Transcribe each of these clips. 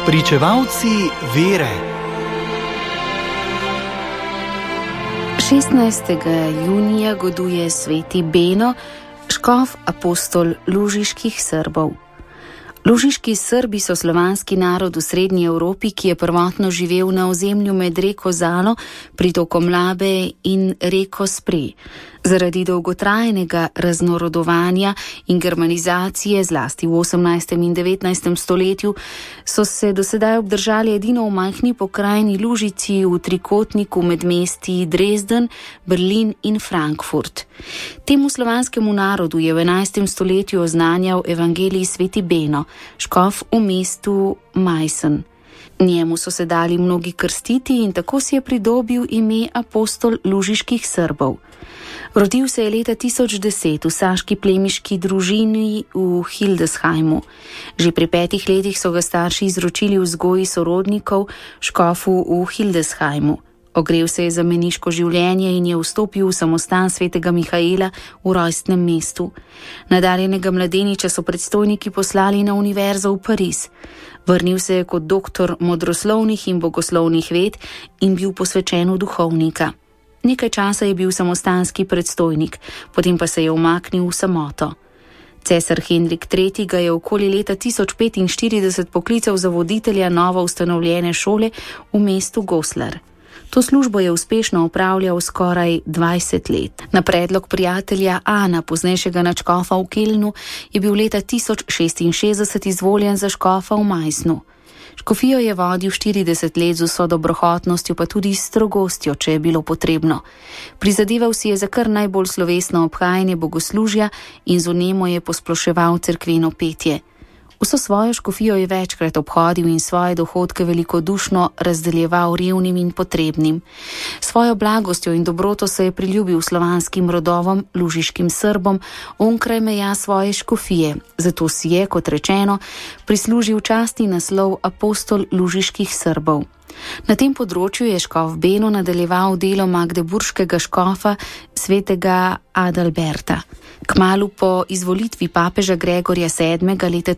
Pričevalci vere. 16. junija goduje sveti Beno, škof apostol lužiških Srbov. Lužiški Srbi so slovanski narod v srednji Evropi, ki je prvotno živel na ozemlju med reko Zalo, pritokom Labe in reko Spre. Zaradi dolgotrajnega raznorodovanja in germanizacije, zlasti v 18. in 19. stoletju, so se dosedaj obdržali edino v majhni pokrajini Lužici v trikotniku med mesti Dresden, Berlin in Frankfurt. Temu slovanskemu narodu je v 11. stoletju oznanjal evangelij sveti Beno, škof v mestu Meißen. Njemu so se dali mnogi krstiti in tako si je pridobil ime apostol lužiških Srbov. Rodil se je leta 1010 v saški plemiški družini v Hildesheimu. Že pri 5 letih so ga starši izročili vzgoji sorodnikov škofu v Hildesheimu. Ogrel se je za meniško življenje in je vstopil v samostan svetega Mihaela v rojstnem mestu. Nadarjenega mladeniča so predstojniki poslali na univerzo v Pariz. Vrnil se je kot doktor modroslovnih in bogoslovnih ved in bil posvečen v duhovnika. Nekaj časa je bil samostanski predstojnik, potem pa se je umaknil v samoto. Cesar Henrik III. Ga je okoli leta 1045 poklical za voditelja novo ustanovljene šole v mestu Goslar. To službo je uspešno opravljal skoraj 20 let. Na predlog prijatelja Ana, poznejšega nadškofa v Kelnu, je bil leta 1066 izvoljen za škofa v Meißnu. Škofijo je vodil 40 let z vso dobrohotnostjo, pa tudi strogostjo, če je bilo potrebno. Prizadeval si je za kar najbolj slovesno obhajanje bogoslužja in z vnemo je posploševal cerkveno petje. Vso svojo škofijo je večkrat obhodil in svoje dohodke velikodušno razdeljeval revnim in potrebnim. Svojo blagostjo in dobroto se je priljubil slovanskim rodovom, lužiškim Srbom, onkraj meja svoje škofije. Zato si je, kot rečeno, prislužil častni naslov apostol lužiških Srbov. Na tem področju je škof Beno nadaljeval delo magdeburškega škofa svetega Adalberta. Kmalu po izvolitvi papeža Gregorja VII. Leta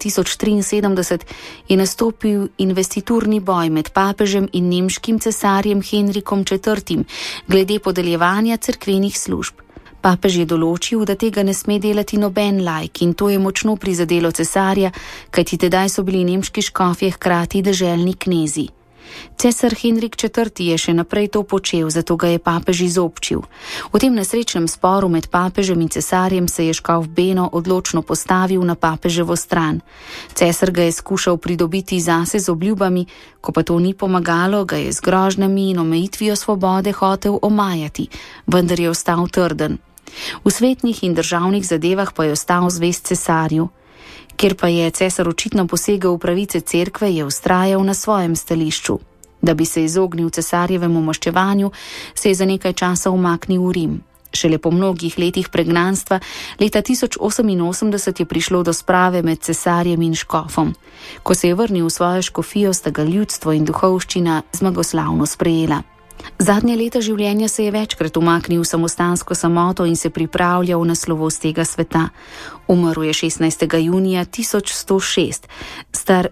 1073 je nastopil investiturni boj med papežem in nemškim cesarjem Henrikom IV. Glede podeljevanja cerkvenih služb. Papež je določil, da tega ne sme delati noben laik in to je močno prizadelo cesarja, kajti tedaj so bili nemški škofje hkrati deželni knezi. Cesar Henrik IV. Je še naprej to počel, zato ga je papež izobčil. V tem nesrečnem sporu med papežem in cesarjem se je škof Beno odločno postavil na papeževo stran. Cesar ga je skušal pridobiti zase z obljubami, ko pa to ni pomagalo, ga je z grožnjami in omejitvijo svobode hotel omajati, vendar je ostal trden. V svetnih in državnih zadevah pa je ostal zvest cesarju. Ker pa je cesar očitno posegel v pravice cerkve, je vztrajal na svojem stališču. Da bi se izognil cesarjevemu maščevanju, se je za nekaj časa umaknil v Rim. Šele po mnogih letih pregnanstva, leta 1088 je prišlo do sprave med cesarjem in škofom. Ko se je vrnil v svojo škofijo, sta ga ljudstvo in duhovščina zmagoslavno sprejela. Zadnje leta življenja se je večkrat umaknil v samostansko samoto in se pripravljal na slovost tega sveta. Umrl je 16. junija 1106, star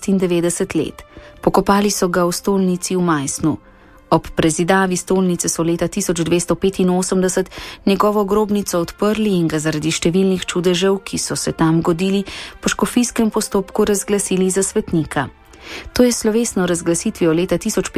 96 let. Pokopali so ga v stolnici v Meißnu. Ob prezidavi stolnice so leta 1285 njegovo grobnico odprli in ga zaradi številnih čudežev, ki so se tam godili, po škofijskem postopku razglasili za svetnika. To je slovesno razglasitvijo leta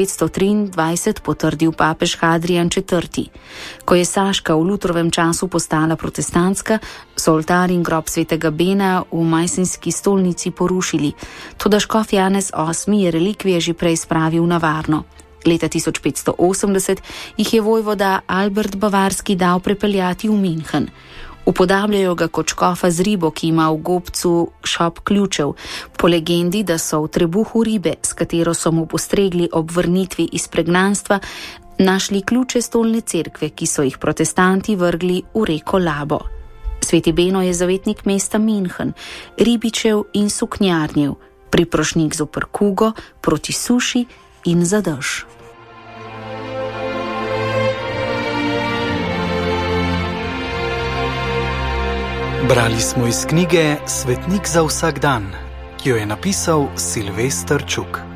1523 potrdil papež Hadrian IV. Ko je Saška v Lutrovem času postala protestantska, so oltar in grob svetega Bena v Meißenski stolnici porušili, toda škof Janez VIII. Je relikvije že prej spravil na varno. Leta 1580 jih je vojvoda Albert Bavarski dal prepeljati v München. Upodabljajo ga kot škofa z ribo, ki ima v gobcu šop ključev, po legendi, da so v trebuhu ribe, s katero so mu postregli ob vrnitvi iz pregnanstva, našli ključe stolne cerkve, ki so jih protestanti vrgli v reko Labo. Sveti Beno je zavetnik mesta München, ribičev in suknjarnjev, priprošnik zoper kugo, proti suši in za dež. Brali smo iz knjige Svetnik za vsak dan, ki jo je napisal Silvester Čuk.